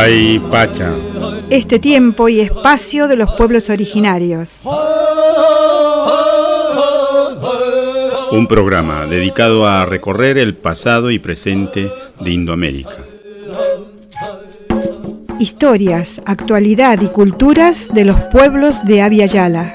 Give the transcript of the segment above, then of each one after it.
Caipacha. Este tiempo y espacio de los pueblos originarios. Un programa dedicado a recorrer el pasado y presente de Indoamérica. Historias, actualidad y culturas de los pueblos de Abya Yala.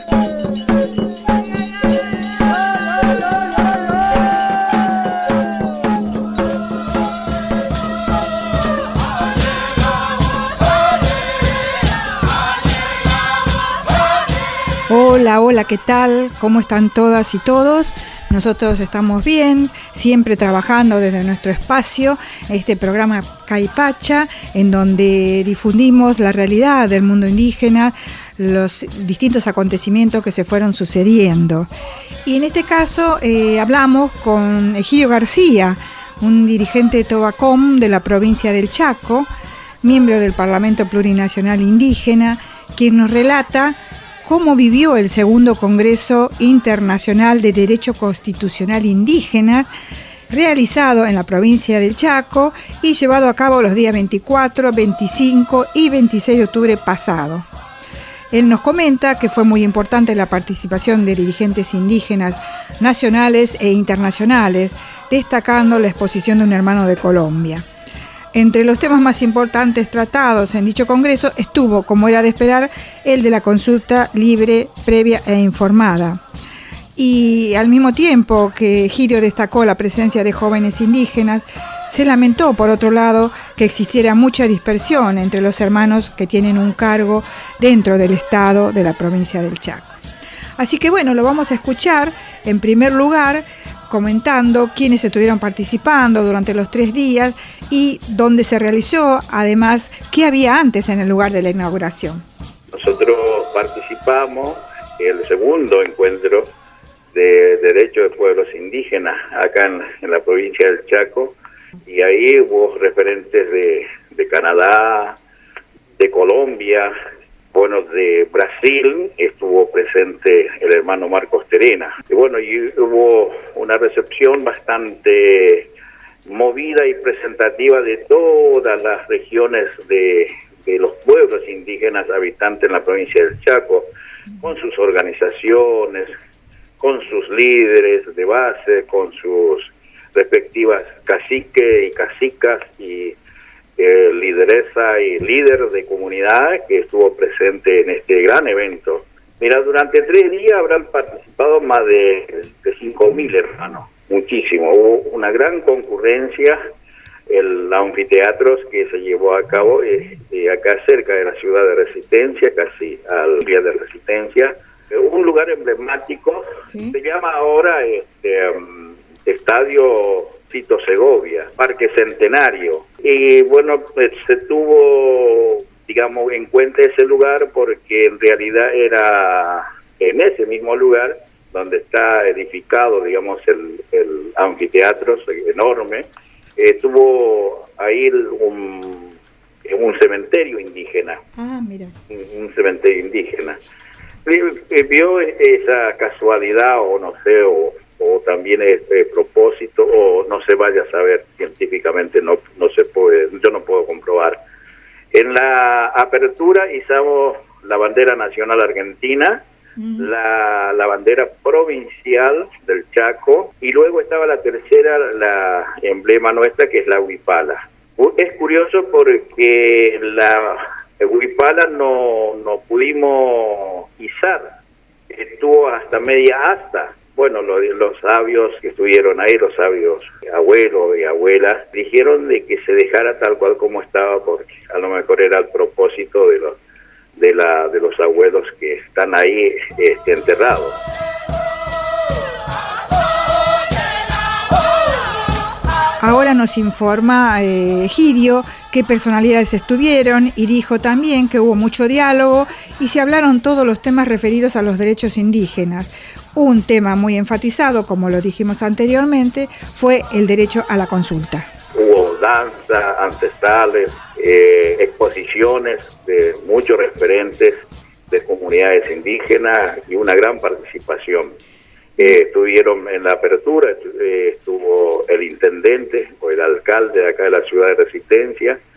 Hola, hola, ¿qué tal? ¿Cómo están todas y todos? Nosotros estamos bien, siempre trabajando desde nuestro espacio, este programa Caipacha, en donde difundimos la realidad del mundo indígena, los distintos acontecimientos que se fueron sucediendo. Y en este caso hablamos con Egidio García, un dirigente de Tobacom de la provincia del Chaco, miembro del Parlamento Plurinacional Indígena, quien nos relata cómo vivió el segundo Congreso Internacional de Derecho Constitucional Indígena, realizado en la provincia del Chaco y llevado a cabo los días 24, 25 y 26 de octubre pasado. Él nos comenta que fue muy importante la participación de dirigentes indígenas nacionales e internacionales, destacando la exposición de un hermano de Colombia. Entre los temas más importantes tratados en dicho congreso estuvo, como era de esperar, el de la consulta libre, previa e informada. Y al mismo tiempo que Egidio destacó la presencia de jóvenes indígenas, se lamentó, por otro lado, que existiera mucha dispersión entre los hermanos que tienen un cargo dentro del Estado de la provincia del Chaco. Así que bueno, lo vamos a escuchar en primer lugar comentando quiénes estuvieron participando durante los 3 días y dónde se realizó, además, qué había antes en el lugar de la inauguración. Nosotros participamos en el segundo encuentro de derechos de pueblos indígenas acá en la provincia del Chaco, y ahí hubo referentes de Canadá, de Colombia, bueno, de Brasil estuvo presente el hermano Marcos Terena. Y bueno, y hubo una recepción bastante movida y presentativa de todas las regiones de los pueblos indígenas habitantes en la provincia del Chaco, con sus organizaciones, con sus líderes de base, con sus respectivas caciques y cacicas y lideresa y líder de comunidad que estuvo presente en este gran evento. Mira, durante 3 días habrán participado más de 5.000 hermanos, muchísimo. Hubo una gran concurrencia, el anfiteatro que se llevó a cabo acá cerca de la ciudad de Resistencia, casi al día de Resistencia. Un lugar emblemático, ¿sí? Se llama ahora Estadio Tito Segovia, Parque Centenario. Y bueno, se tuvo, digamos, en cuenta ese lugar porque en realidad era en ese mismo lugar donde está edificado, digamos, el anfiteatro enorme. Tuvo ahí un cementerio indígena. Ah, mira. Un cementerio indígena. Vio esa casualidad, o no sé, o también propósito, o no se vaya a saber científicamente, no se puede, yo no puedo comprobar. En la apertura izamos la bandera nacional argentina, la bandera provincial del Chaco, y luego estaba la tercera, la emblema nuestra, que es la huipala. Es curioso porque la huipala no pudimos izar, estuvo hasta media asta. Bueno, los sabios que estuvieron ahí, los sabios abuelos y abuelas, dijeron de que se dejara tal cual como estaba, porque a lo mejor era el propósito de los abuelos que están ahí enterrados. Ahora nos informa Egidio qué personalidades estuvieron y dijo también que hubo mucho diálogo y se hablaron todos los temas referidos a los derechos indígenas. Un tema muy enfatizado, como lo dijimos anteriormente, fue el derecho a la consulta. Hubo danzas ancestrales, exposiciones de muchos referentes de comunidades indígenas y una gran participación. Estuvieron en la apertura, estuvo el intendente o el alcalde de acá de la ciudad de Resistencia,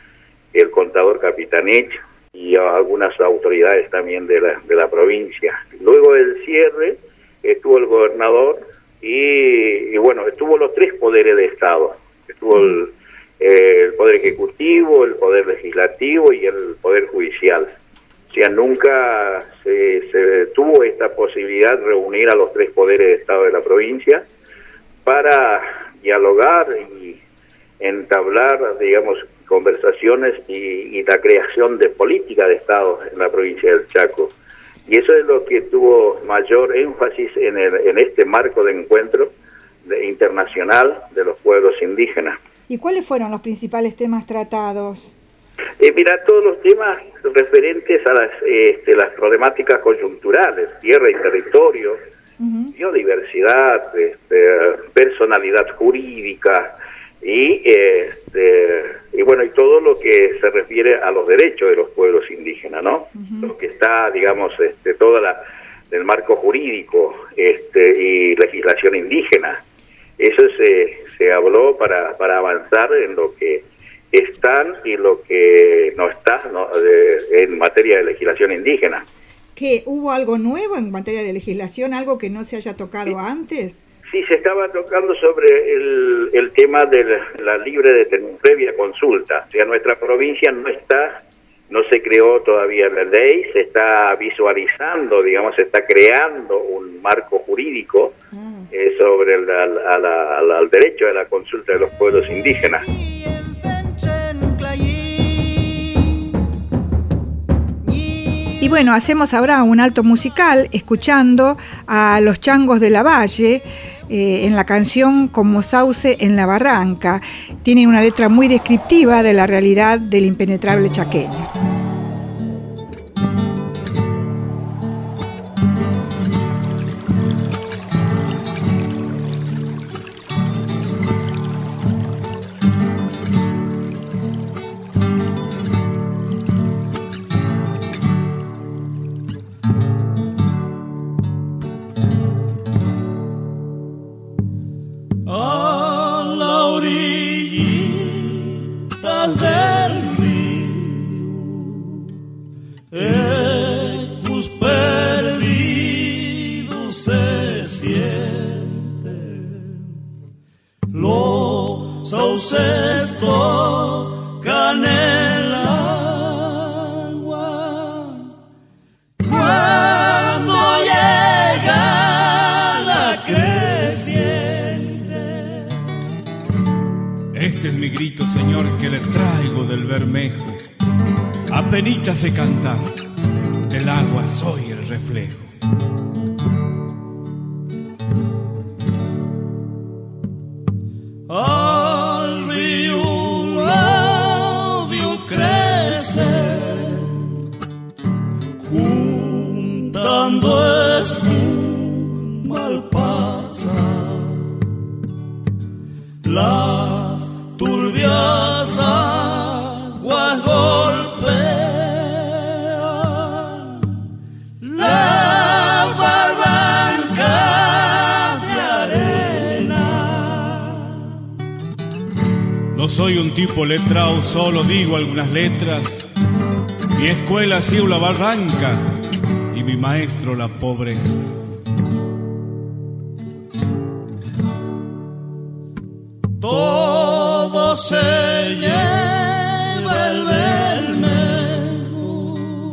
el contador Capitanich y algunas autoridades también de la provincia. Luego del cierre estuvo el gobernador y bueno, estuvo los tres poderes de Estado. Estuvo el Poder Ejecutivo, el Poder Legislativo y el Poder Judicial. O sea, nunca se tuvo esta posibilidad de reunir a los tres poderes de Estado de la provincia para dialogar y entablar, digamos, conversaciones y la creación de política de Estado en la provincia del Chaco. Y eso es lo que tuvo mayor énfasis en este marco de encuentro internacional de los pueblos indígenas. ¿Y cuáles fueron los principales temas tratados? Mira, todos los temas referentes a las problemáticas coyunturales, tierra y territorio, biodiversidad, personalidad jurídica y bueno, y todo lo que se refiere a los derechos de los pueblos indígenas, ¿no? Lo que está, digamos, todo el marco jurídico y legislación indígena. Eso se habló para avanzar en lo que están y lo que no está, ¿no? En materia de legislación indígena. ¿Que hubo algo nuevo en materia de legislación, algo que no se haya tocado antes? Sí, se estaba tocando sobre el tema de la libre previa consulta. O sea, nuestra provincia no se creó todavía la ley, se está visualizando, digamos, se está creando un marco jurídico sobre al derecho a la consulta de los pueblos indígenas. Y bueno, hacemos ahora un alto musical escuchando a los Changos de la Valle en la canción Como Sauce en la Barranca. Tiene una letra muy descriptiva de la realidad del impenetrable chaqueño. Apenita sé cantar, del agua soy el reflejo. Al río la vio crecer, juntando espuma al pasar, las turbias aguas golpean las barrancas de arena. No soy un tipo letrado, solo digo algunas letras. Mi escuela ha sido la barranca y mi maestro la pobreza. Todo se lleva el Bermejo,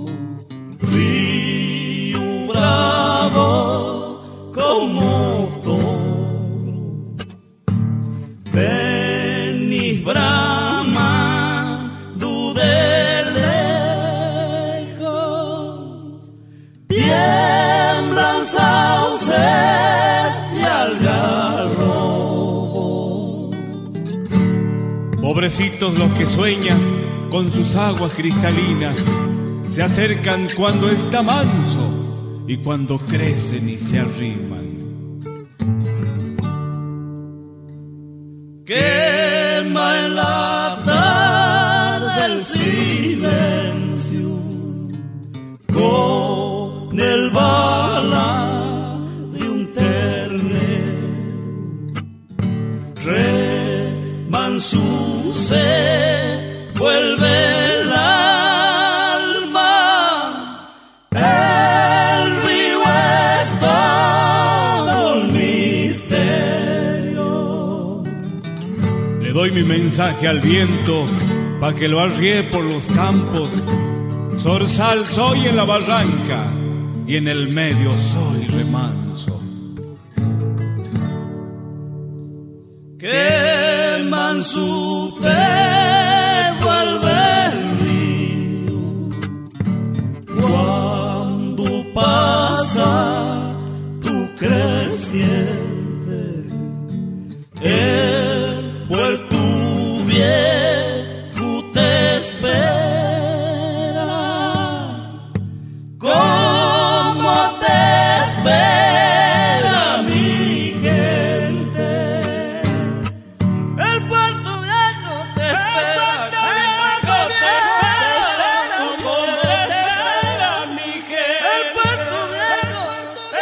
río bravo como toro, venís bramando de lejos, tiemblan sauces y algarrobos. Pobrecitos los que sueñan con sus aguas cristalinas, se acercan cuando está manso y cuando crecen y se arriman. Quema en la tarde el silencio con el bala de un ternero. Remanso se vuelve doy mi mensaje al viento, pa' que lo arríe por los campos. Zorzal soy en la barranca, y en el medio soy remanso. Que manso te vuelve el río cuando pasa tu creciente. El puerto viejo te espera. ¿Cómo te espera mi gente? El puerto viejo te espera. ¿Cómo te espera mi gente? El puerto viejo te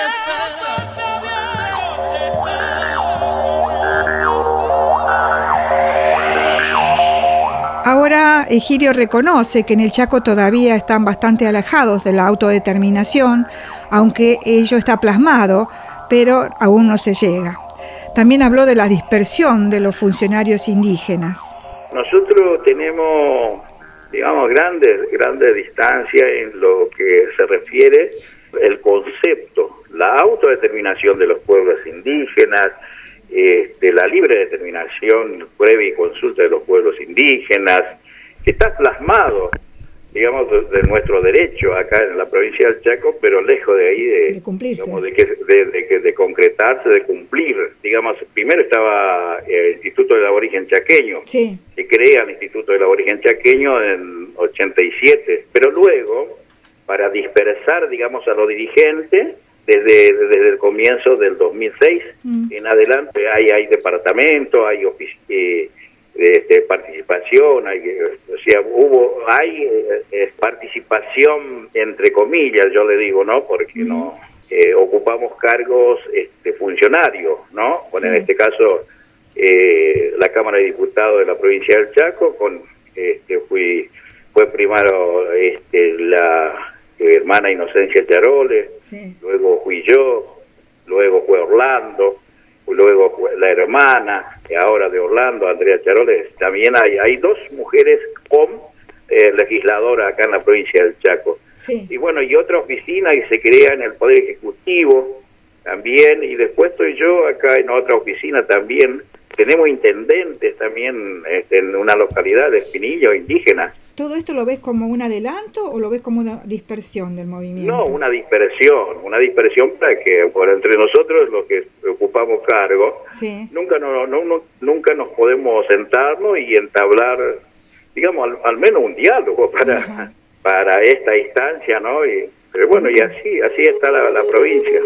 Ahora Egidio reconoce que en el Chaco todavía están bastante alejados de la autodeterminación, aunque ello está plasmado, pero aún no se llega. También habló de la dispersión de los funcionarios indígenas. Nosotros tenemos, digamos, grandes distancias en lo que se refiere el concepto, la autodeterminación de los pueblos indígenas, la libre determinación previa y consulta de los pueblos indígenas, que está plasmado, digamos, de nuestro derecho acá en la provincia del Chaco, pero lejos de ahí de cumplirse, digamos, de concretarse, de cumplir. Digamos, primero estaba el Instituto del Aborigen Chaqueño, sí, se crea el Instituto del Aborigen Chaqueño en 87, pero luego, para dispersar, digamos, a los dirigentes, desde el comienzo del 2006 en adelante hay departamentos, hay participación, hay participación entre comillas, yo le digo, ¿no? Porque no ocupamos cargos funcionarios, ¿no? Bueno, sí. En este caso la Cámara de Diputados de la provincia del Chaco, fue primero la hermana Inocencia Charoles, sí. Luego fui yo, luego fue Orlando, luego fue la hermana, ahora de Orlando, Andrea Charoles. También hay dos mujeres legisladoras acá en la provincia del Chaco. Sí. Y bueno, y otra oficina que se crea en el Poder Ejecutivo también, y después estoy yo acá en otra oficina también. Tenemos intendentes también en una localidad de Espinillo, indígena. ¿Todo esto lo ves como un adelanto o lo ves como una dispersión del movimiento? No, una dispersión para que por entre nosotros los que ocupamos cargo, sí. nunca nos podemos sentarnos y entablar, digamos, al menos un diálogo para esta instancia, ¿no? Pero bueno, y así está la provincia.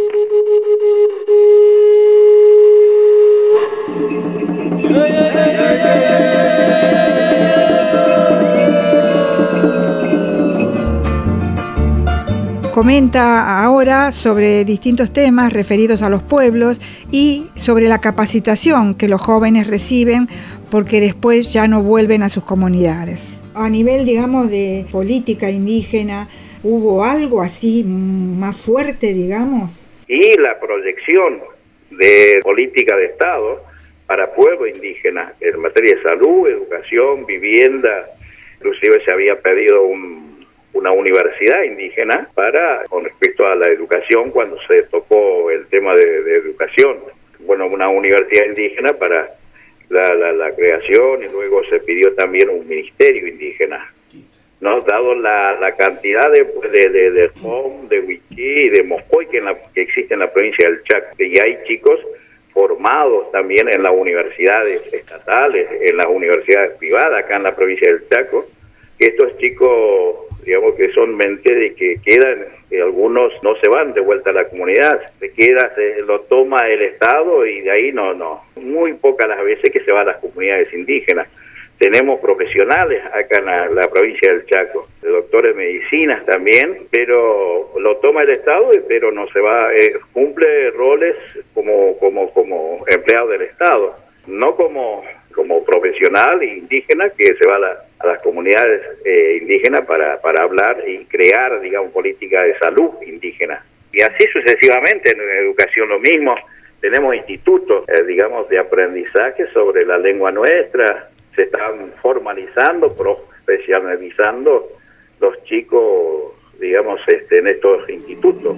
Comenta ahora sobre distintos temas referidos a los pueblos y sobre la capacitación que los jóvenes reciben porque después ya no vuelven a sus comunidades. A nivel, digamos, de política indígena, ¿hubo algo así más fuerte, digamos? Y la proyección de política de Estado para pueblos indígenas en materia de salud, educación, vivienda. Inclusive se había pedido una universidad indígena con respecto a la educación cuando se tocó el tema de educación. Bueno, una universidad indígena para la creación, y luego se pidió también un ministerio indígena, ¿no? Dado la cantidad de POM, de Huichí y de Moscoy que existe en la provincia del Chaco, y hay chicos formados también en las universidades estatales, en las universidades privadas acá en la provincia del Chaco, que estos chicos, digamos, que son mentes de que quedan, algunos no se van de vuelta a la comunidad, lo toma el Estado y de ahí no, muy pocas las veces que se van a las comunidades indígenas. Tenemos profesionales acá en la provincia del Chaco, doctores de medicinas también, pero lo toma el Estado, pero no se va, cumple roles como empleado del Estado, no como profesional indígena que se va a las comunidades indígenas para hablar y crear, digamos, política de salud indígena. Y así sucesivamente, en educación lo mismo. tenemos institutos, digamos, de aprendizaje sobre la lengua nuestra, se están formalizando, profesionalizando los chicos, digamos, en estos institutos.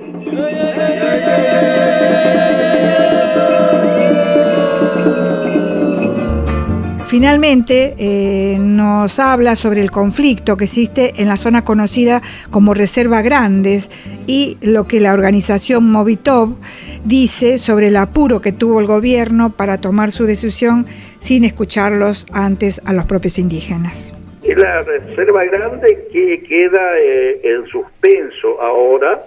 Finalmente, nos habla sobre el conflicto que existe en la zona conocida como Reserva Grandes y lo que la organización Movitov dice sobre el apuro que tuvo el gobierno para tomar su decisión sin escucharlos antes a los propios indígenas. Y la Reserva Grande que queda en suspenso ahora,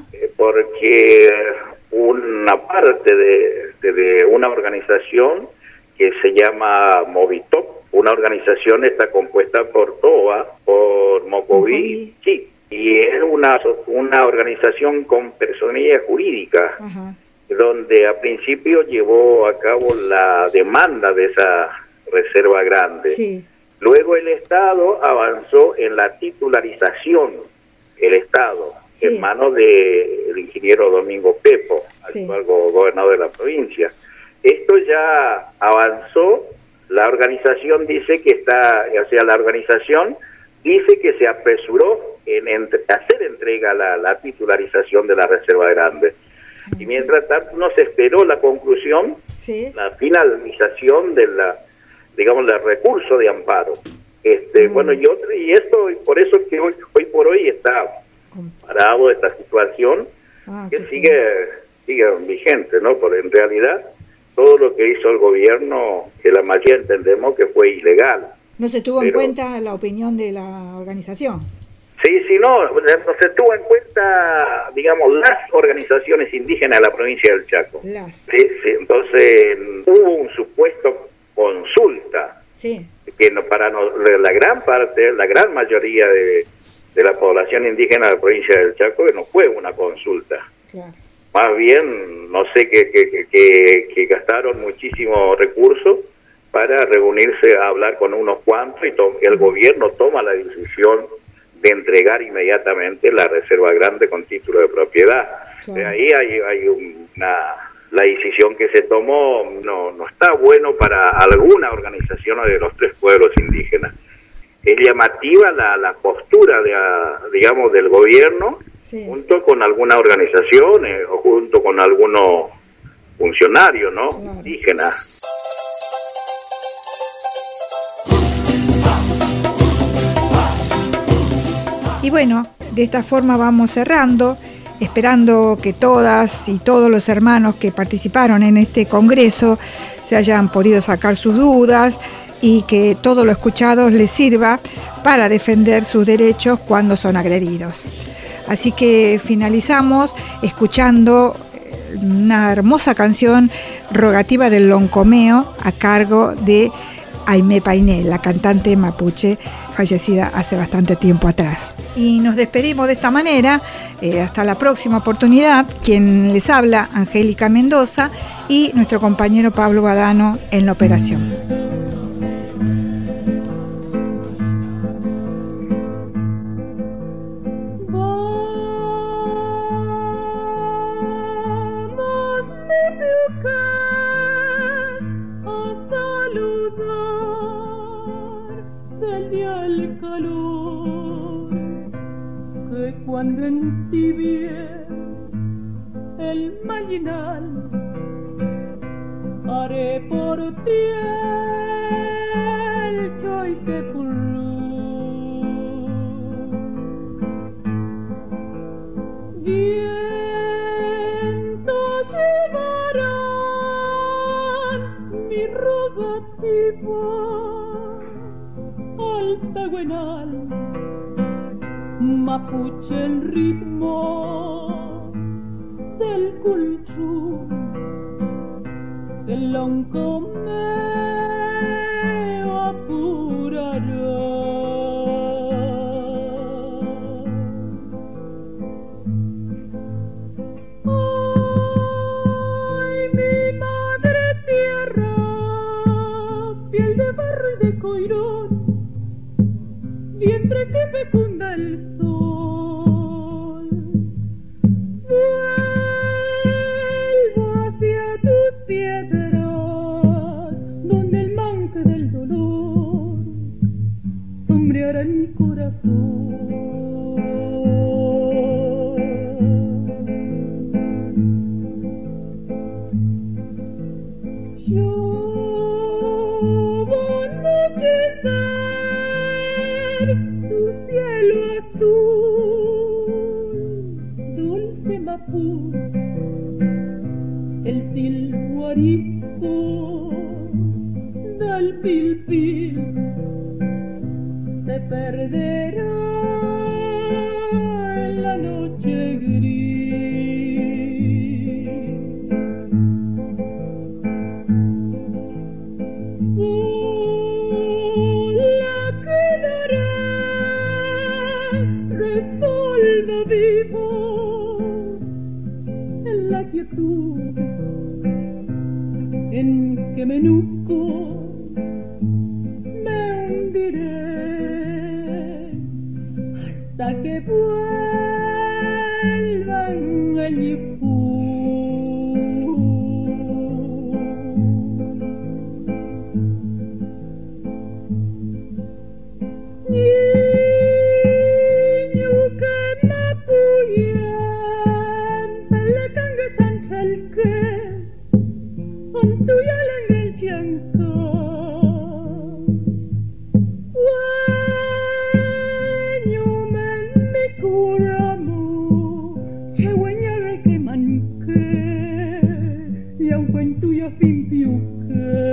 porque una parte de una organización que se llama Movitop, una organización está compuesta por TOA, por Mocoví, sí, y es una organización con personería jurídica, donde a principio llevó a cabo la demanda de esa Reserva Grande. Sí. Luego el Estado avanzó en la titularización, el Estado, en manos del ingeniero Domingo Pepo, actual gobernador de la provincia. Esto ya avanzó, la organización dice que la organización dice que se apresuró en hacer entrega la titularización de la Reserva Grande. Y mientras tanto no se esperó la conclusión, la finalización de del recurso de amparo. Bueno, y esto, por eso que hoy por hoy está parado esta situación, que sigue vigente, ¿no? Porque en realidad todo lo que hizo el gobierno, que la mayoría entendemos que fue ilegal. ¿No se tuvo en cuenta la opinión de la organización? Sí, no se tuvo en cuenta, digamos, las organizaciones indígenas de la provincia del Chaco. Sí, entonces hubo un supuesto consulta, que la gran mayoría de la población indígena de la provincia del Chaco, que no fue una consulta. Claro. Más bien, no sé, que gastaron muchísimos recursos para reunirse a hablar con unos cuantos, y el gobierno toma la decisión de entregar inmediatamente la Reserva Grande con título de propiedad. Claro. De ahí hay la decisión que se tomó no está bueno para alguna organización de los tres pueblos indígenas. Es llamativa la postura digamos, del gobierno, junto con algunas organizaciones o junto con algunos funcionarios, ¿no? Indígenas. Y bueno, de esta forma vamos cerrando, esperando que todas y todos los hermanos que participaron en este congreso se hayan podido sacar sus dudas y que todo lo escuchado les sirva para defender sus derechos cuando son agredidos. Así que finalizamos escuchando una hermosa canción, Rogativa del Loncomeo, a cargo de Aimé Painé, la cantante mapuche fallecida hace bastante tiempo atrás. Y nos despedimos de esta manera, hasta la próxima oportunidad. Quien les habla, Angélica Mendoza, y nuestro compañero Pablo Badano en la operación. Cuando entibie el mañinal, haré por ti el choitepulú. Vientos llevarán mi rogativa al Tahuenal, mapuche el ritmo del culchú, el loncomeo apurará. Ay, mi madre tierra, piel de barro y de coirón, vientre que fecunda el sol, vuelvo hacia tu yo anochecer, tu cielo azul, dulce Mapú, el silbo arisco del pilpil se perderá en la noche gris. Sola quedará, resolvo vivo en la quietud en que me nuzco, me hundiré hasta que vuelvan el Yipú. Niño que me apoyan, pelacanga sanjalque, con tu yala en el chanco. Sueño me curamu, chehueña que manque, y aun cuento ya fin piuque.